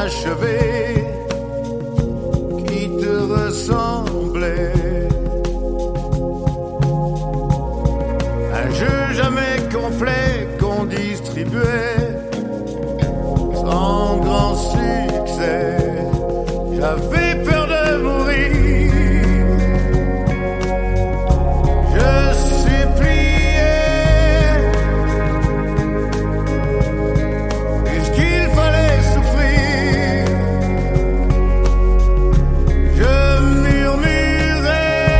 inachevé qui te ressemblait. Un jeu jamais complet qu'on distribuait sans grand succès. J'avais peur de mourir. Je suppliais, puisqu'il fallait souffrir. Je murmurais,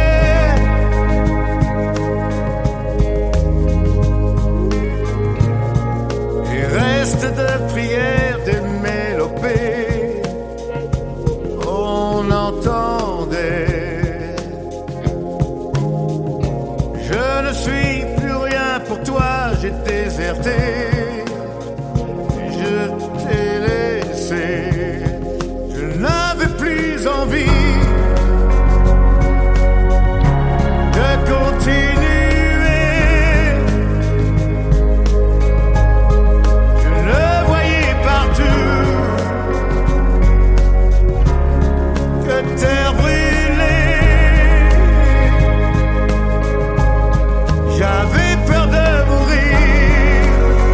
et reste de prière des mélopées, on entendait. Je ne suis plus rien pour toi, j'ai déserté, je t'ai laissé, je n'avais plus envie de continuer. Je le voyais partout, que terre brûlée. J'avais peur de mourir.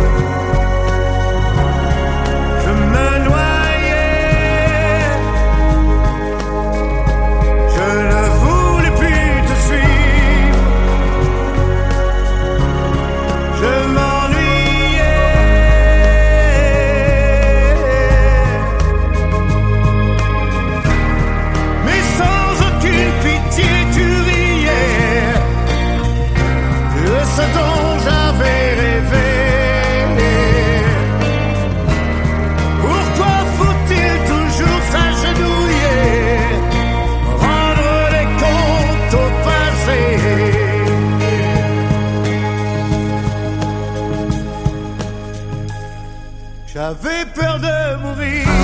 Je me noyais. Je ne voulais plus te suivre. Je m'ennuyais. Mais sans aucune pitié tu riais de ce dont j'avais rêvé. Pourquoi faut-il toujours s'agenouiller, rendre les comptes au passé? J'avais peur de mourir.